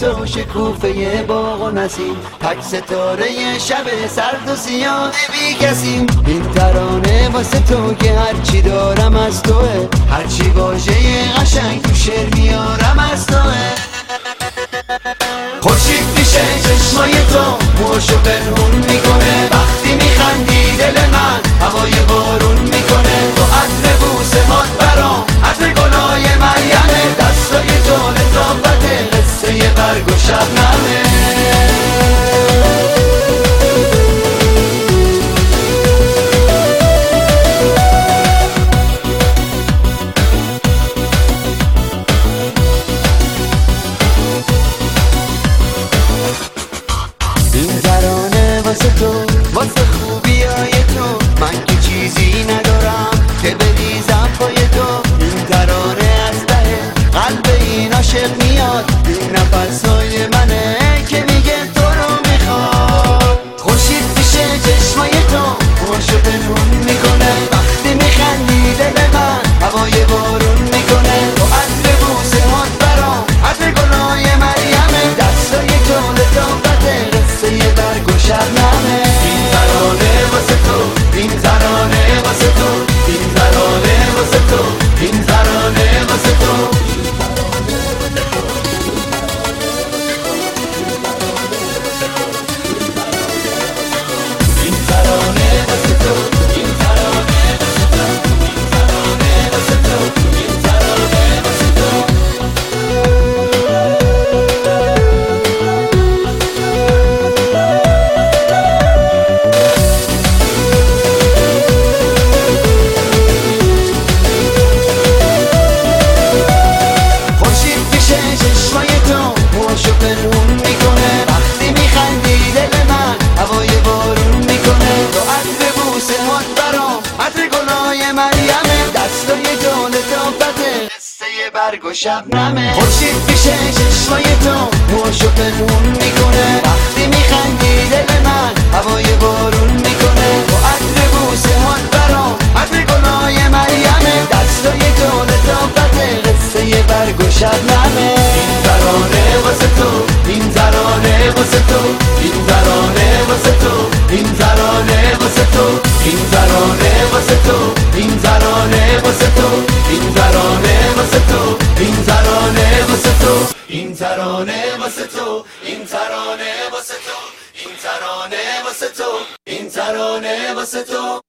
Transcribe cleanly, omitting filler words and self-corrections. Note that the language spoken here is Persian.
تو شکوفه باغ و نسیم، تک ستاره شب سرد و سیاه بی کسیم. این ترانه واسه تو که هرچی دارم از توه، هرچی واژه قشنگ تو شعر میارم از توه. خورشید پیشه چشمای تو موشو پنهون میکنه، وقتی میخندی دل من هوای بارون میکنه. تو عطر بوسهات برام عطر گلای مریمه، دستای تو لطافت قصه برگ و شبنمه. این ترانه واسه تو، واسه خوبیای تو، من که چیزی ندارم که بریزم پای تو. این ترانه از ته قلب این عاشق میاد، این نفسای منه که میگه تو رو میخواد. خورشید پیشه چشمای تو موشو پنهون میکنه، وقتی میخندی دل من هوای بارون میکنه. تو عطر بوسهات برام عطر گلای مریمه، دستای تو لطافت قصه برگ و شبنمه. این ترانه واسه تو، این ترانه واسه تو، این ترانه واسه تو، این ترانه واسه تو. برگ و شبنمه. خورشید پیشه چشمای تو موشو پنهون میکنه، وقتی میخندی دل من هوای بارون میکنه. تو عطر بوسهات برام عطر گلای مریمه، دستای تو لطافت قصه برگ و شبنمه. این ترانه واسه تو، این ترانه واسه تو، این ترانه واسه تو، این ترانه واسه تو، این ترانه واسه تو، این ترانه واسه تو، این ترانه واسه تو، این ترانه واسه تو، این ترانه واسه تو، این ترانه واسه تو، این ترانه واسه تو، این ترانه واسه تو.